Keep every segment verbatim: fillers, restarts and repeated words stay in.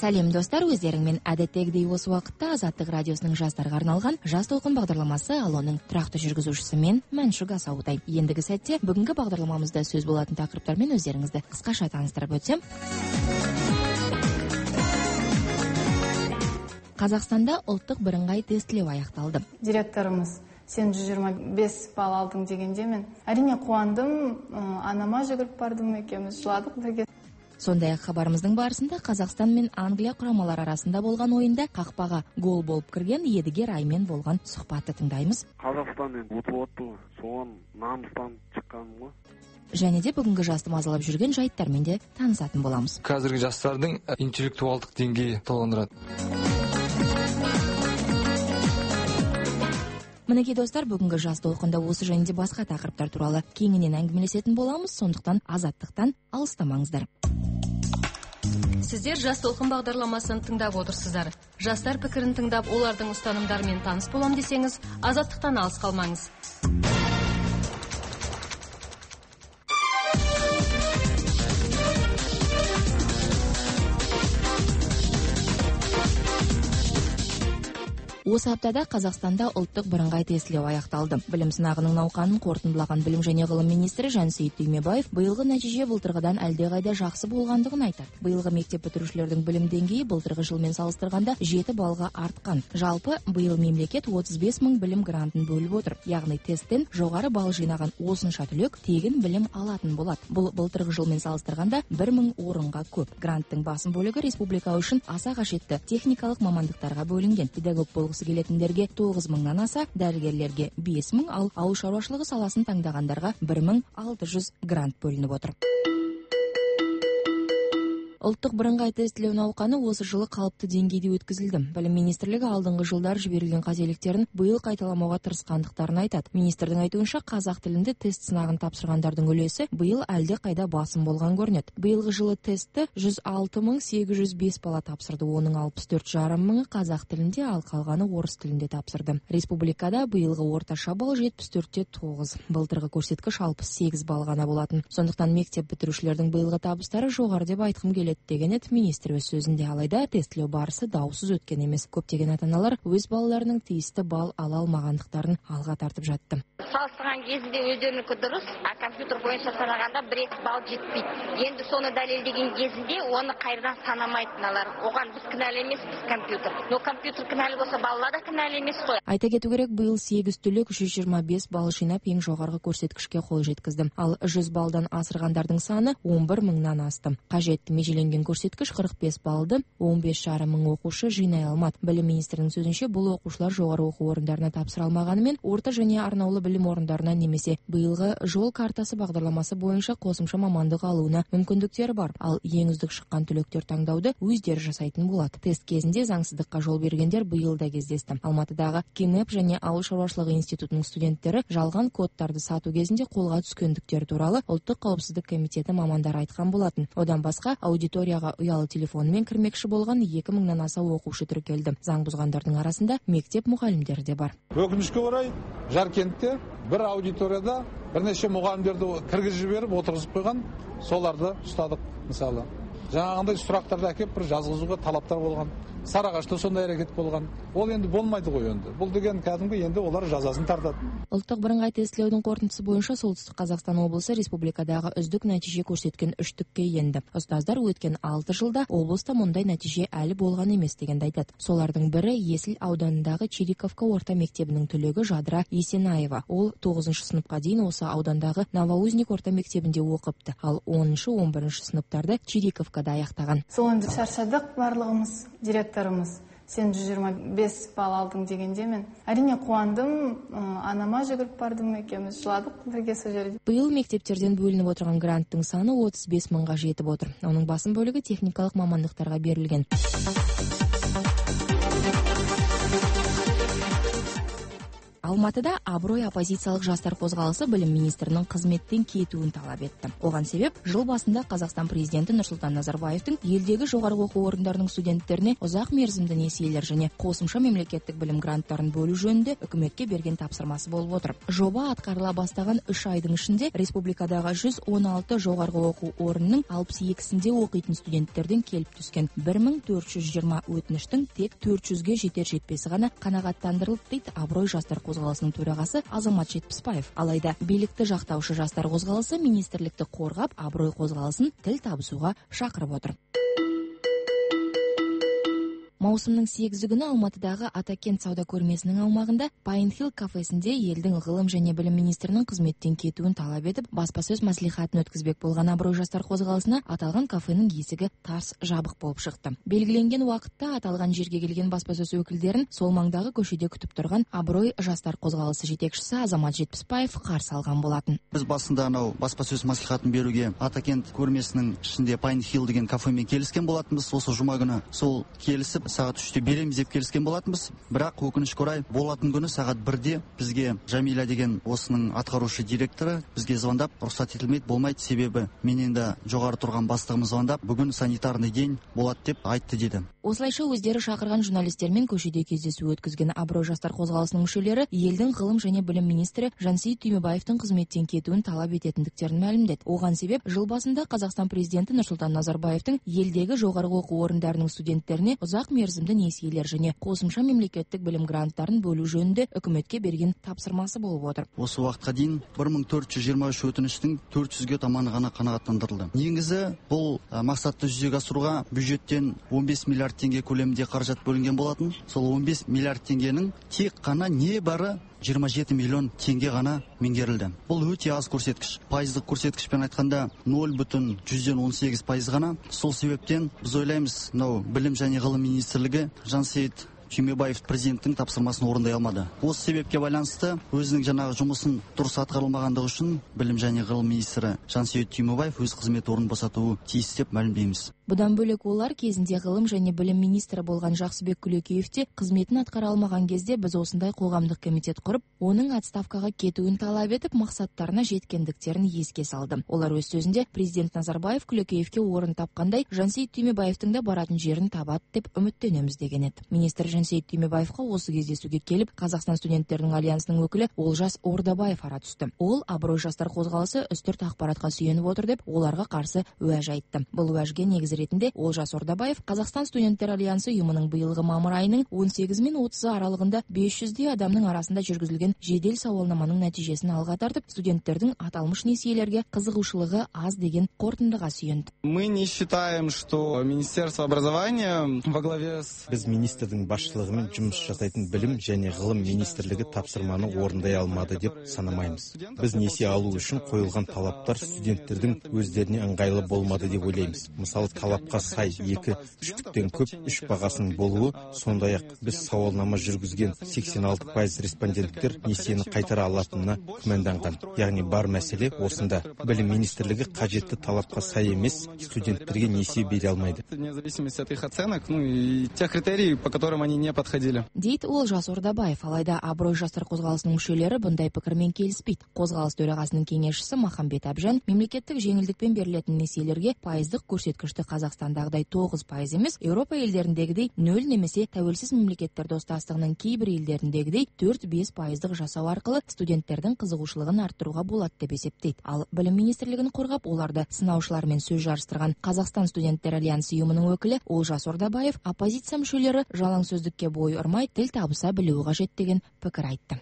Сәлем достар, өздеріңмен әдеттегідей осы уақытта Азаттық радиосының жастарға арналған Жас толқын бағдарламасы, ал оның тұрақты жүргізушісі мен Мәншүк Асауытай. Ендігі сәтте бүгінгі бағдарламамызда сөз болатын тақырыптармен өздеріңізді қысқаша таныстырып өтсем. Қазақстанда ұлттық бірыңғай тестілеу аяқталды. Директорымыз сен жүз жиырма бес балл алдың дегенде мен әрине қуандым, анама жүгіріп бардым, екеуміз жыладық бірге. Сондай-ақ хабарымыздың барысында Қазақстан мен Англия құрамалары арасында болған ойында қақпаға гол болып кірген Едігер Аймен болған сұхбатты тыңдаймыз. Қазақстанмен ұтып отты, соған намыстан шыққаным ғой. Және де бүгінгі жасты мазалап жүрген жайттармен де танысатын боламыз. Қазіргі жастардың интеллектуалдық деңгейі толғандырады. Мінекей достар, бүгінгі жас толқында осы және де басқа тақырыптар туралы кеңінен әңгімелесетін боламыз, сондықтан азаттықтан алыстамаңыздар. Сіздер Жас толқын бағдарламасын тыңдап отырсыздар. Жастар пікірін тыңдап, олардың ұстанымдарымен таныс болам десеңіз, азаттықтан алыс қалмаңыз. Осы аптада Қазақстанда ұлттық бірыңғай тестілеу аяқталды. Білім сынағының науқанын қорытындылаған білім және ғылым министрі Жансейіт Түймебаев биылғы нәтиже былтырғыдан әлдеқайда жақсы болғандығын айтады. Биылғы мектеп бітірушілердің білім деңгейі былтырғы жылмен салыстырғанда жеті балға артқан. Жалпы биыл мемлекет отыз бес мың білім грантын бөліп отыр. Яғни тесттен жоғары балл жинаған осынша түлек тегін білім алатын болады. Бұл былтырғы жылмен салыстырғанда бір мың орынға көп. Гранттың басым бөлігі республика үшін аса қажетті техникалық мамандықтарға бөлінген. Педагог болғысы келетіндерге тоғыз мыңнан аса, дәрігерлерге бес мың, ал ауыл шаруашылығы саласын таңдағандарға бір мың алты жүз грант бөлініп отыр. Ұлттық бірыңғай тестілеу науқаны осы жылы қалыпты деңгейде өткізілді. Білім министрлігі алдыңғы жылдар жіберілген қателіктерін биыл қайталамауға тырысқандықтарын айтады. Министрдің айтуынша, қазақ тілінде тест сынағын тапсырғандардың үлесі биыл әлде қайда басым болған көрінеді. Биылғы жылы тестті жүз алты мың сегіз жүз бес бала тапсырды. Оның алпыс төрт жарым мыңы қазақ тілінде, ал қалғаны орыс тілінде тапсырды. Республикада биылғы орташа балл жетпіс төрт те тоғыз. Былтырғы көрсеткіш алпыс сегіз балл ғана болатын. Сондықтан мектеп бітірушілердің биылғы табыстары жоғары деп айтқым келеді деген еді министр өз сөзінде. Алайда тестілеу барысы даусыз өткен емес. Көптеген ата-аналар өз балаларының тиісті балл ала алмағандықтарын алға тартып жатты. Салыстырған кезінде өздерінікі дұрыс, а компьютер бойынша санағанда бір екі балл жетпейді. Енді соны дәлелдеген кезінде оны қайдан санамайтыналар. Оған біз кінәлі емес, біз компьютер. Но компьютер кінәлі болса, балалар да кінәлі емес қой. Айта кету керек, биыл сегіз түлек жүз жиырма бес балл жинап ең жоғарғы көрсеткішке қол жеткізді. Ал жүз баллдан асырғандардың саны он бір мыңнан асты. Қажетті межеленген көрсеткіш қырық бес баллды он бес жарым мың оқушы жинай алмады. Білім министрінің сөзінше, бұл оқушылар жоғары оқу орындарына тапсыра алмағанымен, орта және арнаулы білім орындарына немесе биылғы жол картасы бағдарламасы бойынша қосымша мамандық алуына мүмкіндіктері бар. Ал ең үздік шыққан түлектер таңдауды өздері жасайтын болады. Тест кезінде заңсыздыққа жол бергендер биыл да кездесті. Алматыдағы КИНЭП және ауыл шаруашылығы институтының студенттері жалған кодтарды сату кезінде қолға түскендіктері туралы ұлттық қауіпсіздік комитеті мамандары айтқан болатын. Одан басқа аудиторияға ұялы телефонмен кірмекші болған екі мыңнан аса оқушы тіркелді. Заң бұзғандардың арасында мектеп мұғалімдері де бар. Өкінішке орай, Жаркентте бір аудиторияда бірнеше мұғалімдерді кіргізіп жіберіп отырғызып қойған, соларды ұстадық. Мысалы, жаңағындай сұрақтарды әкеп бір жазғызуға талаптар болған. Сарыағашта сондай әрекет болған. Ол енді болмайды ғой енді. Бұл деген кәдімгі енді олар жазасын тартады. Ұлттық бірыңғай тестілеудің қорытындысы бойынша Солтүстік Қазақстан облысы республикадағы үздік нәтиже көрсеткен үштікке енді. Ұстаздар өткен алты жылда облыста мұндай нәтиже әлі болған емес дегенді айтады. Солардың бірі Есіл ауданындағы Чириковка орта мектебінің түлегі Жадыра Есенаева. Ол тоғызыншы сыныпқа дейін осы аудандағы Новоузник орта мектебінде оқыпты. Ал оныншы он бірінші сыныптарды Чириковкада аяқтаған. Соңында шаршадық барлығымыз, директорымыз. Сен жүз жиырма бес балл алдың дегенде мен әрине қуандым, анама жүгіріп бардым, екеуміз жыладық бірге сол жерде. Биыл мектептерден бөлініп отырған гранттың саны отыз бес мыңға жетіп отыр. Оның басым бөлігі техникалық мамандықтарға берілген. Алматыда абырой оппозициялық жастар қозғалысы білім министрінің қызметтен кетуін талап етті. Оған себеп жыл басында Қазақстан президенті Нұрсұлтан Назарбаевтың елдегі жоғарғы оқу орындарының студенттеріне ұзақ мерзімді несиелер және қосымша мемлекеттік білім гранттарын бөлу жөнінде үкіметке берген тапсырмасы болып отыр. Жоба атқарыла бастаған үш айдың ішінде республикадағы жүз он алты жоғарғы оқу орнының алпыс екісінде оқитын студенттерден келіп түскен бір мың төрт жүз жиырма өтініштің тек төрт жүзге жетер жетпесі ғана қанағаттандырылды дейді абырой жастар қозғалысының төрағасы Азамат Жетпісбаев. Алайда билікті жақтаушы жастар қозғалысы министрлікті қорғап абырой қозғалысын тіл табысуға шақырып отыр. Маусымның сегізі күні Алматыдағы Атакент сауда көрмесінің аумағында Пайнхилл кафесінде елдің ғылым және білім министрінің қызметтен кетуін талап етіп, баспасөз мәслихатын өткізбек болған абырой жастар қозғалысына аталған кафенің есігі тарс жабық болып шықты. Белгіленген уақытта аталған жерге келген баспасөз өкілдерін сол маңдағы көшеде күтіп тұрған абырой жастар қозғалысы жетекшісі Азамат Жетпісбаев қарсы алған болатын. Біз басында анау баспасөз мәслихатын беруге Атакент көрмесінің ішінде Пайнхилл деген кафемен келіскен болатынбыз. Осы жұма күні сол келісіп сағат үште береміз деп келіскен болатынбыз. Бірақ өкінішке орай болатын күні сағат бірде бізге Жамиля деген осының атқарушы директоры бізге звондап, рұқсат етілмейді, болмайды, себебі менен де жоғары тұрған бастығымыз звондап, бүгін санитарный день болады деп айтты деді. Осылайша өздері шақырған журналистермен көшеде кездесу өткізген абырой жастар қозғалысының мүшелері елдің ғылым және білім министрі Жансейіт Түймебаевтың қызметтен кетуін талап ететіндіктерін мәлімдеді. Оған себеп жыл басында Қазақстан президенті Нұрсұлтан Назарбаевтың елдегі жоғарғы оқу орындарының студенттеріне ұзақ мерзімді несиелер және қосымша мемлекеттік білім гранттарын бөлу жөнінде үкіметке берген тапсырмасы болып отыр. Осы уақытқа дейін бір мың төрт жүз жиырма үш өтініштің төрт жүзге таманы ғана қанағаттандырылды. Негізі бұл мақсатты жүзеге асыруға бюджеттен он бес миллиард теңге көлемінде қаражат бөлінген болатын. Сол он бес миллиард теңгенің тек қана не бары жиырма жеті миллион теңге ғана меңгерілді. Бұл өте аз көрсеткіш. Пайыздық көрсеткішпен айтқанда нөл бүтін жүзден он сегіз пайыз ғана. Сол себептен біз ойлаймыз, мынау білім және ғылым министрлігі Жансейіт Түймебаев президенттің тапсырмасын орындай алмады. Осы себепке байланысты өзінің жаңағы жұмысын дұрыс атқарылмағандығы үшін білім және ғылым министрі Жансейіт Түймебаев өз қызмет орнын босатуы тиіс деп мәлімдейміз. Бұдан бөлек олар кезінде ғылым және білім министрі болған Жақсыбек Күлекеев те қызметін атқара алмаған кезде біз осындай қоғамдық комитет құрып, оның отставкаға кетуін талап етіп, мақсаттарына жеткендіктерін еске салды. Олар өз сөзінде президент Назарбаев Күлекеевке орын тапқандай, Жансейіт Түймебаевтың да баратын жерін табады деп үміттенеміз деген еді. Министр Жансейіт Түймебаевқа осы кездесуге келіп, Қазақстан студенттерінің альянсының өкілі Олжас Ордабаев ара түсті. Ол абырой жастар қозғалысы үстірт ақпаратқа сүйеніп отыр деп оларға қарсы уәж айтты. Бұл уәжге негіз ретінде Олжас Ордабаев Қазақстан студенттер альянсы ұйымының биылғы мамыр айының он сегізі мен отызы аралығында бес жүздей адамның арасында жүргізілген жедел сауалнаманың нәтижесін алға тартып, студенттердің аталмыш несиелерге қызығушылығы аз деген қорытындыға сүйенді. Мы не считаем, что Министерство образования во главе с... Біз министрдің басшылығымен жұмыс жасайтын білім және ғылым министрлігі тапсырманы орындай алмады деп санамаймыз. Біз несие алу үшін қойылған талаптар студенттердің өздеріне ыңғайлы болмады деп ойлаймыз. Мысалы, талапқа сай екі үштіктен көп үш бағасының болуы, сондай-ақ біз сауалнама жүргізген сексен алты пайыз респонденттер несиені қайтара алатынына күмәнданған. Яғни бар мәселе осында. Білім министрлігі қажетті талапқа сай емес, студенттерге несие бере алмайды. Независимость от их оценок, ну и тех критерий, по которым они не подходили. Дейді Олжас Ордабаев. Алайда абырой жастар қозғалысының мүшелері бұндай пікірмен келіспейді. Қозғалыс төрағасының кеңесшісі Махамбет Абжан мемлекеттік жеңілдікпен берілетін несиелерге пайыздық көрсеткішті Қазақстандағыдай тоғыз пайыз емес, Еуропа елдеріндегідей нөл немесе тәуелсіз мемлекеттер достастығының кейбір елдеріндегідей төрт-бес пайыздық жасау арқылы студенттердің қызығушылығын арттыруға болады деп есептейді. Ал білім министрлігін қорғап, оларды сынаушылармен сөз жарыстырған Қазақстан студенттер альянсы ұйымының өкілі Олжас Ордабаев оппозиция мүшелері жалаң сөздікке бой ұрмай тіл табыса білуі қажет деген пікір айтты.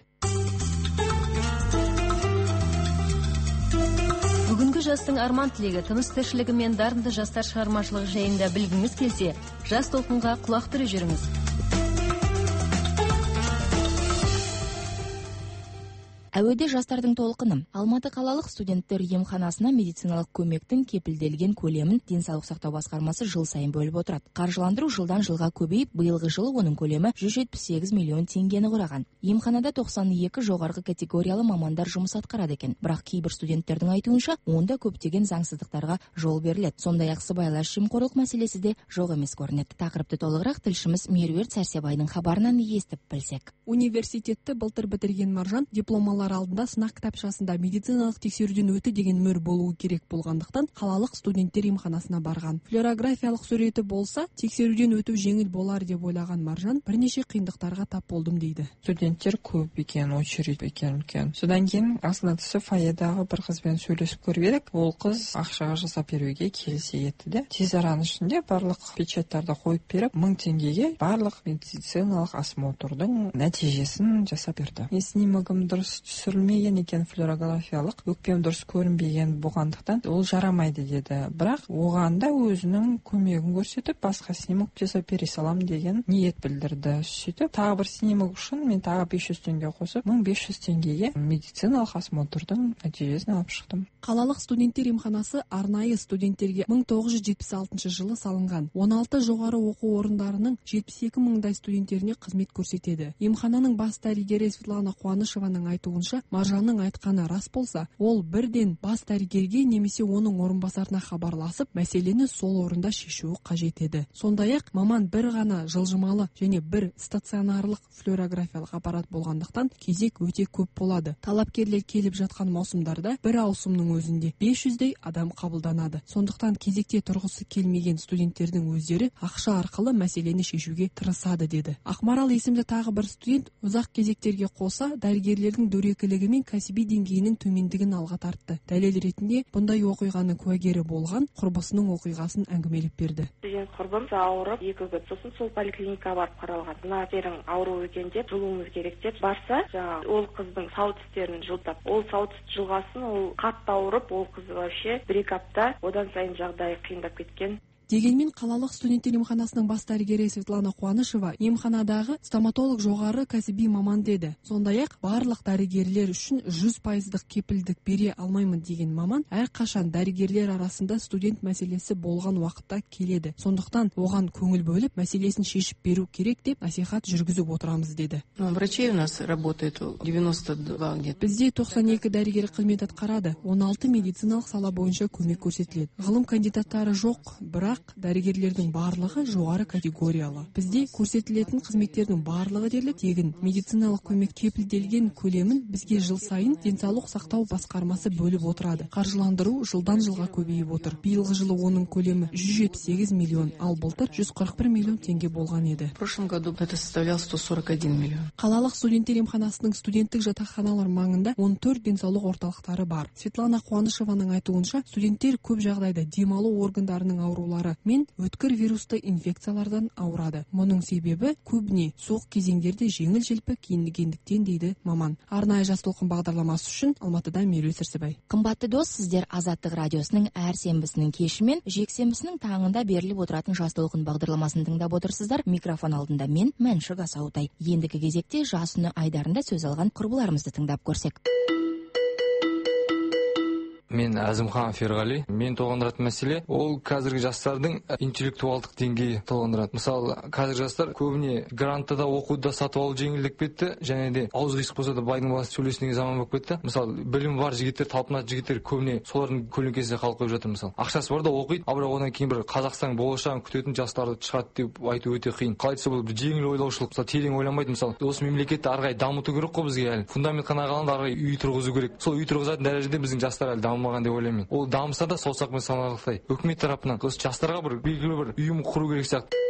Бүгінгі жастың арман тілегі, тыныс тіршілігі мен дарынды жастар шығармашылығы жайында білгіңіз келсе, жас толқынға құлақ түрі жүріңіз. Әуеде жастардың толқыны. Алматы қалалық студенттер емханасына медициналық көмектің кепілделген көлемін денсаулық сақтау басқармасы жыл сайын бөліп отырады. Қаржыландыру жылдан жылға көбейіп, биылғы жылы оның көлемі жүз жетпіс сегіз миллион теңгені құраған. Емханада тоқсан екі жоғарғы категориялы мамандар жұмыс атқарады екен. Бірақ кейбір студенттердің айтуынша, онда көптеген заңсыздықтарға жол беріледі. Сондай-ақ сыбайлас жемқорлық мәселесі де жоқ емес көрінеді. Тақырыпты толығырақ тілшіміз Меруерт Сәрсебайдың хабарынан естіп білсек. Университетті былтыр бітірген Маржан дипломалар алдында сынақ кітапшасында медициналық тексеруден өті деген мөр болуы керек болғандықтан қалалық студенттер емханасына барған. Флюорографиялық суреті болса, тексеруден өту жеңіл болар деп ойлаған Маржан бірнеше қиындықтарға тап болдым дейді. Студенттер көп екен, очередь екен үлкен. Содан кейін асына түсіп фойедағы бір қызбен сөйлесіп көріп едік. Ол қыз ақшаға жасап беруге келісе етті де. Тез араның ішінде барлық печаттарды қойып беріп, мың теңгеге барлық медициналық осмотрдың нәтижесін жасап берді. Мен снимогым дұрыс түсірілмеген екен, флюорографиялық өкпем дұрыс көрінбеген болғандықтан ол жарамайды деді. Бірақ оған да өзінің көмегін көрсетіп, басқа снимок жасап бере салам деген ниет білдірді. Сөйтіп, тағы бір снимок үшін мен тағы бес жүз теңге қосып, мың бес жүз теңгеге медициналық осмотрдың нәтижесін алып шықтым. Қалалық студенттер емханасы арнайы студенттерге мың тоғыз жүз жетпіс алтыншы жылы салынған. он алты жоғары оқу орындарының жетпіс екі мыңдай студенттеріне қызмет көрсетеді. Емхананың бас дәрігері Светлана Қуанышеваның айтуынша, Маржанның айтқаны рас болса, ол бірден бас дәрігерге немесе оның орынбасарына хабарласып, мәселені сол орында шешуі қажет еді. Сондай-ақ маман бір ғана жылжымалы және бір стационарлық флюорографиялық аппарат болғандықтан кезек өте көп болады. Талапкерлер келіп жатқан маусымдарда бір ауысымның өзінде бес жүздей адам қабылданады. Сондықтан кезекте тұрғысы келмеген студенттердің өздері ақша арқылы мәселені шешуге тырысады деді. Ақмарал есімді тағы бір студент ұзақ кезектерге қоса дәрігерлердің дөрекілігі мен кәсіби деңгейінің төмендігін алға тартты. Дәлел ретінде бұндай оқиғаны куәгері болған құрбысының оқиғасын әңгімелеп берді. Студент құрбым ауырып, екі күн сосын сол поликлиникаға барып қаралған. Мына терің ауру екен деп жұлуымыз керек деп барса, жаңа ол қыздың сау тістерін жұлтап, ол сау тіс жұлғасын, ол қатты ауырып, ол қыз вообще бір-екі апта одан сайын жағдайы қиындап кеткен. Дегенмен қалалық студенттер емханасының бас дәрігері Светлана Қуанышева емханадағы стоматолог жоғары кәсіби маман деді. Сондай-ақ барлық дәрігерлер үшін жүз пайыздық кепілдік бере алмаймын деген маман әрқашан дәрігерлер арасында студент мәселесі болған уақытта келеді. Сондықтан оған көңіл бөліп, мәселесін шешіп беру керек деп насихат жүргізіп отырамыз деді. Врачей у нас работает девяносто два где-то. Бізде тоқсан екі дәрігер қызмет атқарады, он алты медициналық сала бойынша көмек көрсетіледі. Ғылым кандидаттары жоқ, бірақ дәрігерлердің барлығы жоғары категориялы. Бізде көрсетілетін қызметтердің барлығы дерлік тегін. Медициналық көмек кепілделген көлемін бізге жыл сайын денсаулық сақтау басқармасы бөліп отырады. Қаржыландыру жылдан жылға көбейіп отыр. Биылғы жылы оның көлемі жүз жетпіс сегіз миллион, ал былтыр жүз қырық бір миллион теңге болған еді. В прошлом году это составляло сто сорок один миллион. Қалалық студенттер емханасының студенттік жатақханалар маңында он төрт денсаулық орталықтары бар. Светлана Қуанышеваның айтуынша, студенттер көп жағдайда демалу органдарының аурулары мен өткір вирусты инфекциялардан ауырады. Мұның себебі көбіне суық кезеңдерде жеңіл-желпі киінгендіктен дейді маман. Арнайы жас толқын бағдарламасы үшін Алматыдан Меруерт Сәрсебай. Қымбатты дос, сіздер Азаттық радиосының әр сенбісінің кеші мен жексенбісінің таңында беріліп отыратын жас толқын бағдарламасын тыңдап отырсыздар. Микрофон алдында мен Мәншүк Асаутай. Ендігі кезекте жас үні айдарында сөз алған құрбыларымызды тыңдап көрсек. Мен Әзімхан Ферғали. Мен толғандыратын мәселе ол қазіргі жастардың интеллектуалдық деңгейі толғандырады. Мысалы, қазіргі жастар көбіне грантта оқуда сатып алу жеңілдік кетті, және де ауыз қисық болса да байдың баласы сөйлесін деген заман болып кетті. Мысалы, білім бар жігіттер, талпынатын жігіттер көбіне солардың көлеңкесінде қалып қойып жатыр. Мысалы, ақшасы бар да оқиды, ал бірақ одан кейін бір Қазақстан болашағын күтетін жастарды шығады деп айту өте қиын. Қалай десе бұл бір жеңіл ойлаушылық, мысалы, терең ойланбайды. Мысалы, осы мемлекетті ары қарай дамыту керек қой бізге әлі. Фундамент қана қаланды, ары қарай үй тұрғызу керек. Сол үй тұрғызатын дәрежеде біздің жастар әлі дамымаған деп ойлаймын. Ол дамыса да саусақпен санарлықтай. Үкімет тарапынан осы жастарға бір белгілі бір ұйым құру керек сияқты.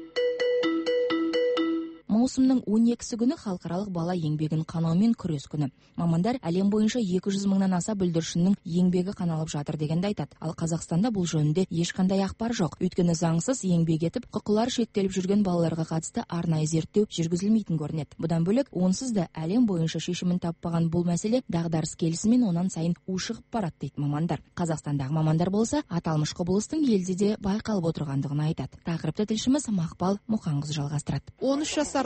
Маусымның он екісі күні халықаралық бала еңбегін қанаумен күрес күні. Мамандар әлем бойынша екі жүз мыңнан аса бүлдіршіннің еңбегі қаналып жатыр дегенді айтады. Ал Қазақстанда бұл жөнінде ешқандай ақпар жоқ. Өйткені заңсыз еңбек етіп, құқылары шектеліп жүрген балаларға қатысты арнайы зерттеу жүргізілмейтін көрінеді. Бұдан бөлек, онсыз да әлем бойынша шешімін таппаған бұл мәселе дағдарыс келісімен онан сайын ушығып барады дейді мамандар. Қазақстандағы мамандар болса, аталмыш құбылыстың елде де байқалып отырғандығын айтады. Тақырыпты тілшіміз Мақпал Мұқанқызы жалғастырады. он үш жасар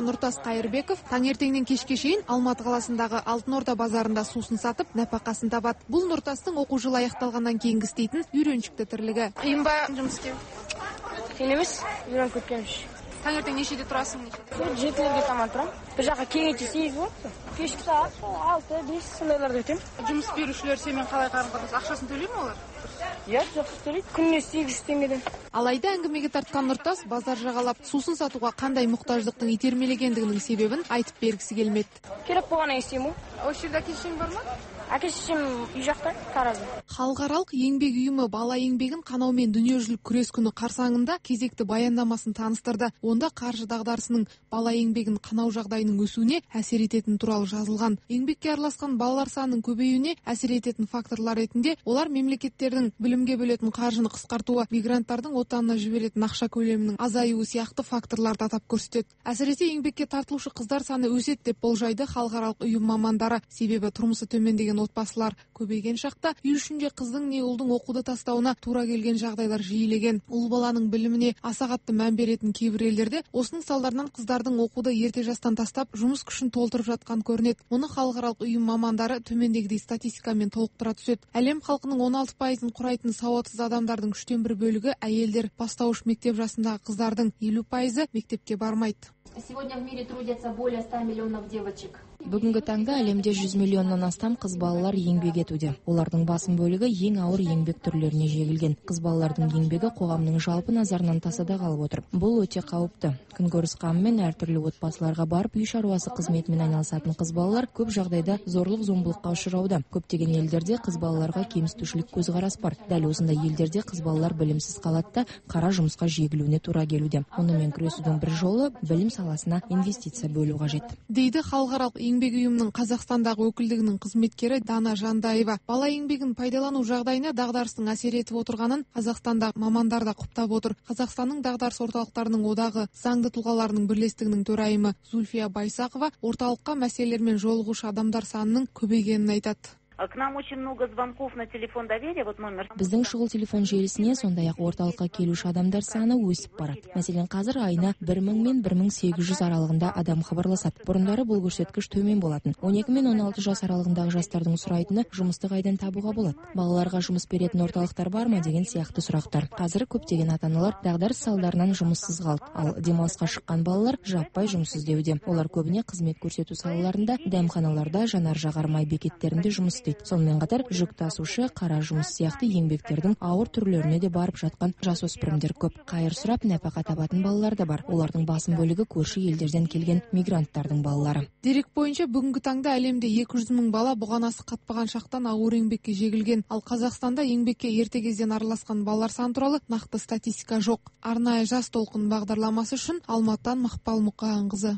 Нұртас Қайырбеков таңертеңнен кешке шейін Алматы қаласындағы Алтын Орда базарында сусын сатып, нәпақасын табады. Бұл Нұртастың оқу жылы аяқталғаннан кейінгі істейтін үйреншікті тірлігі. Қиын ба жұмыс істеу? Қиын емес, үйреніп кеткенбіз. Таңертең нешеде тұрасың? Жетілерге таман тұрам. Бір жаққа кеңейтсе сегіз болады. Кешкі сағат алты бес сондайларда өтем. Жұмыс берушілер сенімен қалай қарым-қатынас? Ақшасын төлей ме олар? Иә, жоқ төлейді. Күніне сегіз теңгеден. Алайда әңгімеге тартқан Нұртас базар жағалап сусын сатуға қандай мұқтаждықтың итермелегендігінің себебін айтып бергісі келмеді. Керек болғаннан істеймін. Осы жерде әке-шешең бар ма? Әке-шешем үй жақта, Таразда. Халықаралық еңбек ұйымы бала еңбегін қанаумен дүниежүзілік күрес күні қарсаңында кезекті баяндамасын таныстырды. Онда қаржы дағдарысының бала еңбегін қанау жағдайының өсуіне әсер ететін туралы жазылған. Еңбекке араласқан балалар санының көбеюіне әсер ететін факторлар ретінде олар мемлекеттердің білімге бөлетін қаржыны қысқартуы, мигранттардың отанына жіберетін ақша көлемінің азаюы сияқты факторларды атап көрсетеді. Әсіресе еңбекке тартылушы қыздар саны өседі деп болжайды халықаралық ұйым мамандары. Себебі тұрмысы төмендеген отбасылар көбейген шақта үй ішінде қыздың не ұлдың оқуды тастауына тура келген жағдайлар жиілеген. Ұл баланың біліміне аса қатты мән беретін кейбір елдерде осының салдарынан қыздардың оқуды ерте жастан тастап жұмыс күшін толтырып жатқан көрінеді. Мұны халықаралық ұйым мамандары төмендегідей статистикамен толықтыра түседі. Әлем халқының он алты пайызын құрайтын сауатсыз адамдардың үштен бір бөлігі әйелдер. Бастауыш мектеп жасындағы қыздардың елу пайызы мектепке бармайды. Сегодня в мире трудятся более ста миллионов девочек. Бүгінгі таңда әлемде жүз миллионнан астам қыз балалар еңбек етуде. Олардың басым бөлігі ең ауыр еңбек түрлеріне жегілген. Қыз балалардың еңбегі қоғамның жалпы назарынан тасада қалып отыр. Бұл өте қауіпті. Күнкөріс қамымен әртүрлі отбасыларға барып, үй шаруасы қызметімен айналысатын қыз балалар көп жағдайда зорлық-зомбылыққа ұшырауда. Көптеген елдерде қыз балаларға кемсітушілік көзқарас бар. Дәл осындай елдерде қыз балалар білімсіз қалады да қара жұмысқа жегілуіне тура келуде. Онымен күресудің бір жолы білім саласына инвестиция бөлу қажет. Дейді халықаралық еңбек ұйымының Қазақстандағы өкілдігінің қызметкері Дана Жандаева. Бала еңбегін пайдалану жағдайына дағдарыстың әсер етіп отырғанын Қазақстанда мамандар да құптап отыр. Қазақстанның дағдарыс орталықтарының одағы заңды тұлғаларының бірлестігінің төрайымы Зульфия Байсақова орталыққа мәселелермен жолығушы адамдар санының көбейгенін айтады. К нам очень много звонков на телефон доверия, вот номер. Біздің шұғыл телефон желісіне сондай-ақ орталыққа келуші адамдар саны өсіп барады. Мәселен, қазір айына бір мың мен бір мың сегіз жүз аралығында адам хабарласады. Бұрындары бұл көрсеткіш төмен болатын. он екі мен он алты жас аралығындағы жастардың сұрайтыны жұмысты қайдан табуға болады. Балаларға жұмыс беретін орталықтар бар ма деген сияқты сұрақтар. Қазір көптеген ата-аналар дағдарыс салдарынан жұмыссыз қалды, ал демалысқа шыққан балалар жаппай жұмыс іздеуде. Олар көбіне қызмет көрсету салаларында, дәмханаларда, жанар-жағар май бекеттерінде жұмыс сонымен қатар жүк тасушы, қара жұмыс сияқты еңбектердің ауыр түрлеріне де барып жатқан жасөспірімдер көп. Қайыр сұрап нәпақа табатын балалар да бар. Олардың басым бөлігі көрші елдерден келген мигранттардың балалары. Дерек бойынша бүгінгі таңда әлемде екі жүз мың бала бұғанасы қатпаған шақтан ауыр еңбекке жегілген. Ал Қазақстанда еңбекке ерте кезден араласқан балалар саны туралы нақты статистика жоқ. Арнайы жас толқын бағдарламасы үшін Алматыдан Мақпал Мұқағанқызы.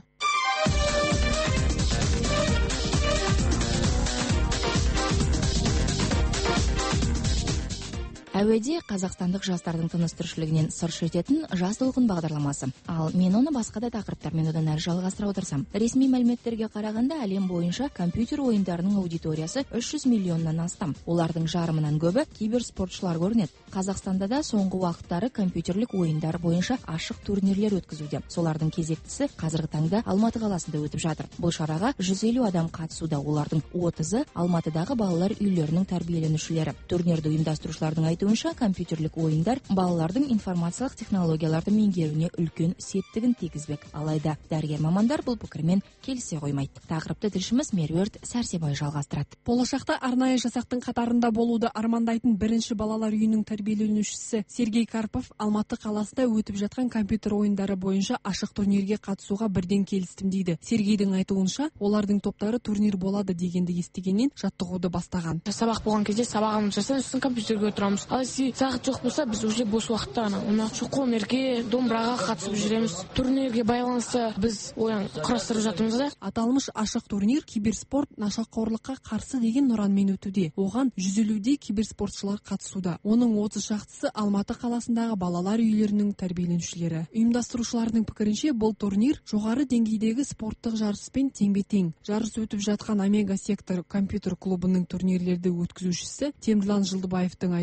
Әуеде қазақстандық жастардың тыныс тіршілігінен сыр шертетін жас толқын бағдарламасы. Ал мен оны басқа да тақырыптармен одан әрі жалғастыра отырсам. Ресми мәліметтерге қарағанда әлем бойынша компьютер ойындарының аудиториясы үш жүз миллионнан астам. Олардың жарымынан көбі киберспортшылар көрінеді. Қазақстанда да соңғы уақыттары компьютерлік ойындар бойынша ашық турнирлер өткізуде. Солардың кезектісі қазіргі таңда Алматы қаласында өтіп жатыр. Бұл шараға жүз елу адам қатысуда. Олардың отызы Алматыдағы балалар үйлерінің тәрбиеленушілері. Турнирді ұйымдастырушылардың айтуынша компьютерлік ойындар балалардың информациялық технологияларды меңгеруіне үлкен септігін тигізбек. Алайда дәрігер мамандар бұл пікірмен келісе қоймайды. Тақырыпты тілшіміз Меруерт Сәрсебай жалғастырады. Болашақта арнайы жасақтың қатарында болуды армандайтын бірінші балалар үйінің тәрбиеленушісі Сергей Карпов Алматы қаласында өтіп жатқан компьютер ойындары бойынша ашық турнирге қатысуға бірден келістім дейді. Сергейдің айтуынша, олардың топтары турнир болады дегенді естігеннен жаттығуды бастаған. Сабақ болған кезде сабағымызды жасап, сосын компьютерге отырамыз. Ал сағат жоқ болса, біз уже бос уақытта ғана мына шоқонерге, домбыраға қатысып жүреміз. Турнирге байланысты біз ойын құрастырып жатырмыз да. Аталмыш ашық турнир киберспорт нашақорлыққа қарсы деген ұранмен өтуде. Оған жүз елудей киберспортшылар қатысуда. Оның отыз шақтысы Алматы қаласындағы балалар үйлерінің тәрбиеленушілері. Ұйымдастырушылардың пікірінше, бұл турнир жоғары деңгейдегі спорттық жарыспен теңбе-тең. Жарыс өтіп жатқан Омега сектор компьютер клубының турнирлерді өткізушісі Темірлан Жылдыбаевтың айтуынша,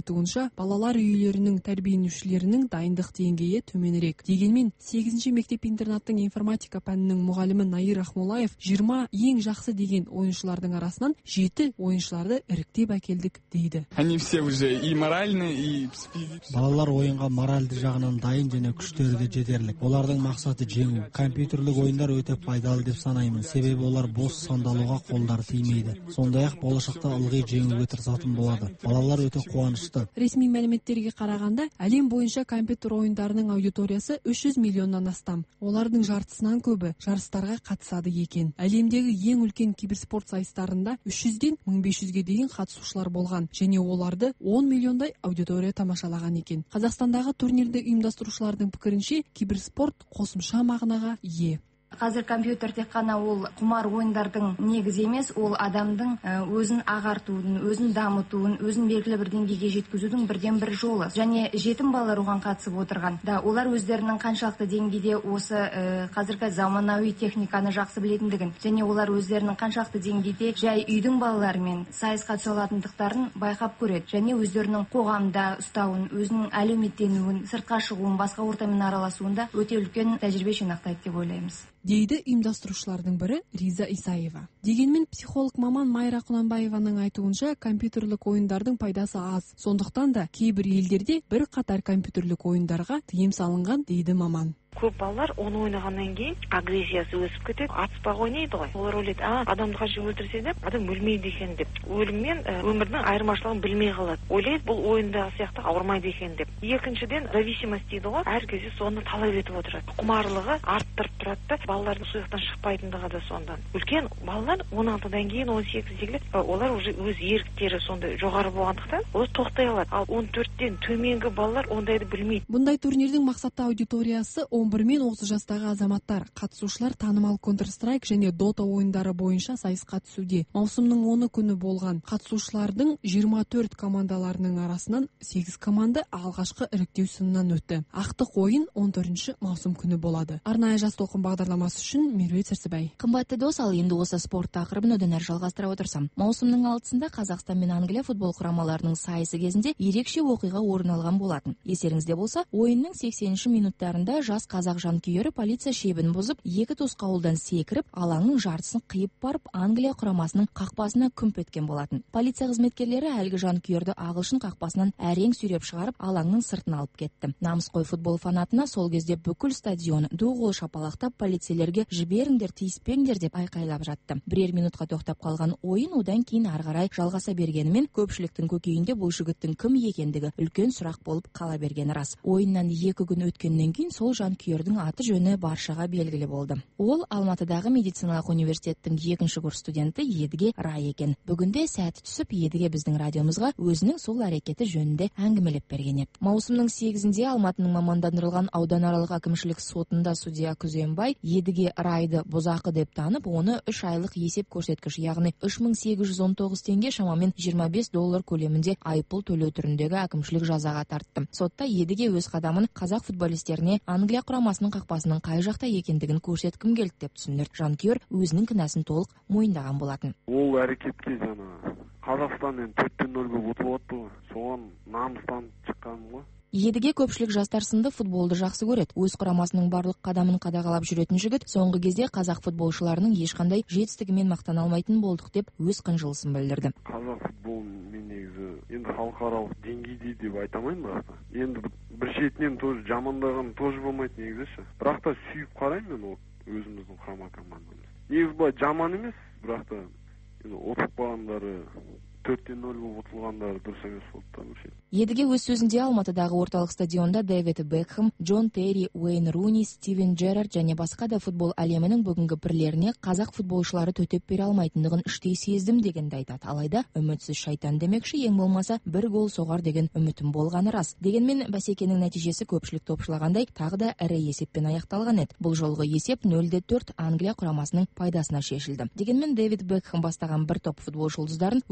айтуынша, балалар үйлерінің тәрбиеленушілерінің дайындық деңгейі төменірек. Дегенмен сегізінші мектеп-интернаттың информатика пәнінің мұғалімі Наир Ахмолаев жиырма ең жақсы деген ойыншылардың арасынан жеті ойыншыларды іріктеп әкелдік дейді. Они все уже и моральные, и балалар ойынға моральды жағынан дайын және күштері де жетерлік. Олардың мақсаты жеңу. Компьютерлік ойындар өте пайдалы деп санаймын. Себебі олар бос сандалуға қолдары тимейді. Сондай-ақ болашақта ылғи жеңуге тырысатын болады. Балалар өте қуанышты. Ресми мәліметтерге қарағанда, әлем бойынша компьютер ойындарының аудиториясы үш жүз миллионнан астам. Олардың жартысынан көбі жарыстарға қатысады екен. Әлемдегі ең үлкен киберспорт сайыстарында үш жүзден мың бес жүзге дейін қатысушылар болған және оларды он миллиондай аудитория тамашалаған екен. Қазақстандағы турнирді ұйымдастырушылардың пікірінше, киберспорт қосымша мағынаға ие. Қазір компьютер тек қана ол құмар ойындардың негізі емес, ол адамдың өзін ағартудың, өзін дамытуын, өзін белгілі бір деңгейге жеткізудің бірден бір жолы. Және жетім балалар оған қатысып отырған. Да, олар өздерінің қаншалықты деңгейде осы ә, қазіргі заманауи техниканы жақсы білетіндігін, және олар өздерінің қаншалықты деңгейде жай үйдің балаларымен сайысқа түсе алатындықтарын байқап көреді. Және өздерінің қоғамда ұстауын, өзінің әлеуметтенуін, сыртқа шығуын, басқа ортамен араласуында өте үлкен тәжірибе жинақтайды деп ойлаймыз. Дейді ұйымдастырушылардың бірі Риза Исаева. Дегенмен психолог маман Майра Құнанбаеваның айтуынша, компьютерлік ойындардың пайдасы аз. Сондықтан да кейбір елдерде бір қатар компьютерлік ойындарға тыйым салынған дейді маман. Көп балалар оны ойнағаннан кейін агрессиясы өсіп кетеді, атыспақ ойнайды ғой. Олар ойлайды, а адамды қанша өлтірсе де адам өлмейді екен деп. Өлім мен өмірдің айырмашылығын білмей қалады. Ойлайды, бұл ойында сияқты ауырмайды екен деп. Екіншіден, зависимость дейді ғой, әр кезде соны талап етіп отырады. Құмарлығы арттырып тұрады да, балалардың сұйықтан шықпайтындығы да сондан. Үлкен балалар он алтыдан кейін он сегіздегі олар уже өз еріктері сондай жоғары болғандықтан, олар тоқтай алады. Ал он төрттен төменгі балалар ондайды білмейді. Бұндай турнирдің мақсатты аудиториясы он бір мен отыз жастағы азаматтар. Қатысушылар танымал Counter-Strike және Dota ойындары бойынша сайысқа түсуде. Маусымның оны күні болған. Қатысушылардың жиырма төрт командаларының арасынан сегіз команда алғашқы іріктеу сынынан өтті. Ақтық ойын он төртінші маусым күні болады. Арнайы жас толқын бағдарламасы үшін Меруерт Сәрсебай. Қымбатты дос, ал енді осы спорт тақырыбын одан әрі жалғастыра отырсам. Маусымның алтысында Қазақстан мен Англия футбол құрамаларының сайысы кезінде ерекше оқиға орын алған болатын. Естеріңізде болса, ойынның сексенінші минуттарында жас қазақ жанкүйері полиция шебін бұзып, екі тосқауылдан секіріп, алаңның жартысын қиып барып, Англия құрамасының қақпасына күмп еткен болатын. Полиция қызметкерлері әлгі жанкүйерді ағылшын қақпасынан әрең сүйреп шығарып, алаңның сыртына алып кетті. Намысқой футбол фанатына сол кезде бүкіл стадион ду қол шапалақтап, полицейлерге жіберіңдер, тиіспеңдер деп айқайлап жатты. Бірер минутқа тоқтап қалған ойын одан кейін ары қарай жалғаса бергенімен, көпшіліктің көкейінде бұл жігіттің кім екендігі үлкен сұрақ болып қала бергені рас. Ойыннан екі күн өткеннен кейін сол жанкүйердің аты жөні баршаға белгілі болды. Ол Алматыдағы медициналық университеттің екінші курс студенті Едіге Рай екен. Бүгінде сәті түсіп, Едіге біздің радиомызға өзінің сол әрекеті жөнінде әңгімелеп берген еді. Маусымның сегізінде Алматының мамандандырылған ауданаралық әкімшілік сотында судья Күзембай Едіге Райды бұзақы деп танып, оны үш айлық есеп көрсеткіш, яғни үш мың сегіз жүз он тоғыз теңге, шамамен жиырма бес доллар көлемінде айыппұл төлеу түріндегі әкімшілік жазаға тартты. Сотта Едіге өз қадамын қазақ футболистеріне Англия құрамасының қақпасының қай жақта екендігін көрсеткім келді деп түсіндірді. Жанкүйер өзінің кінәсін толық мойындаған болатын. Ол әрекетке жаңа Қазақстаннан төрттен нөлге ұтылып отты ғой. Соған намыстан шыққаным ғой. Едіге көпшілік жастар сынды футболды жақсы көреді. Өз құрамасының барлық қадамын қадағалап жүретін жігіт, соңғы кезде қазақ футболшыларының ешқандай жетістігімен мақтана алмайтын болдық деп өз қынжылысын білдірді. Қазақ футболын мен негізі енді халықаралық деңгейде деп айта алмаймын, бірақ енді бір шетінен тоже жамандаған тоже болмайды негізі. Бірақ та сүйіп қараймын мен ол өзіміздің құрама командамыз. Негізі былай жаман емес, бірақ та ұтып қалғандары төрттен нөл болып ұтылғандары дұрыс емес болды да. Едіге өз сөзінде Алматыдағы орталық стадионда Дэвид Бекхэм, Джон Терри, Уэйн Руни, Стивен Джерард және басқа да футбол әлемінің бүгінгі бірлеріне қазақ футболшылары төтеп бере алмайтындығын іштей сездім дегенді айтады. Алайда үмітсіз шайтан демекші, ең болмаса бір гол соғар деген үмітім болғаны рас. Дегенмен бәсекенің нәтижесі көпшілік топшылағандай тағы да ірі есеппен аяқталған еді. Бұл жолғы есеп нөл-де төрт Англия құрамасының пайдасына шешілді. Дегенмен Дэвид Бекхэм бастаған бір топ футбол жұлдыздарын өз көзімен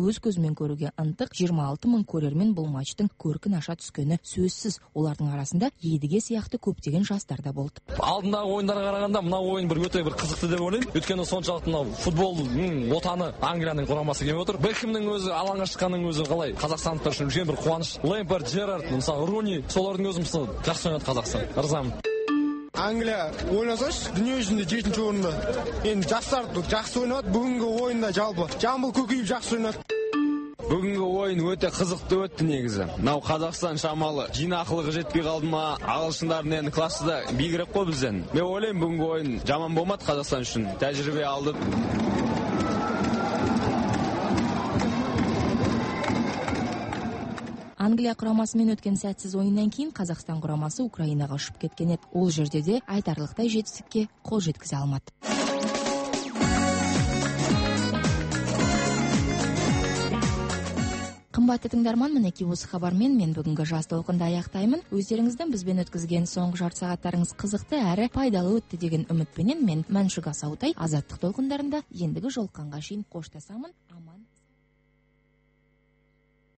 көзімен көруге ынтық жыйырма алты мың көрермен бұл матчтың көркін аша түскені сөзсіз. Олардың арасында Едіге сияқты көптеген жастар да болды. Алдындағы ойындарға қарағанда мына ойын бір өте бір қызықты деп ойлаймын. Өйткені соншалықты мынау футболдың отаны Англияның құрамасы келіп отыр. Бекхемнің өзі алаңға шыққанның өзі қалай қазақстандықтар үшін үлкен бір қуаныш. Лэмпард, Джерард, мысалы Руни, солардың өзі мысалы жақсы ойнады Қазақстан. Ырзамын. Англия ойнасаш, дүние жүзінде жетінші орында. Енді жастар жақсы ойнады. Бүгінгі ойында жалпы Жамбыл Көкеев жақсы ойнады. Бүгінгі ойын өте қызықты өтті негізі. Мынау Қазақстан шамалы жинақылығы жетпей қалды ма? Ағылшындардың енді классы да биігірек қой бізден. Мен ойлаймын бүгінгі ойын жаман болмады Қазақстан үшін. Тәжірибе алды. Англия құрамасымен өткен сәтсіз ойыннан кейін Қазақстан құрамасы Украинаға ұшып кеткен еді. Ол жерде де айтарлықтай жетістікке қол жеткізе алмады. Қымбатты тыңдарман, мінекей осы хабармен мен бүгінгі жас толқынды аяқтаймын. Өздеріңіздің бізбен өткізген соңғы жарты сағаттарыңыз қызықты әрі пайдалы өтті деген үмітпенен мен Мәншүк Асаутай азаттық толқындарында ендігі жолыққанға шейін қоштасамын. Аман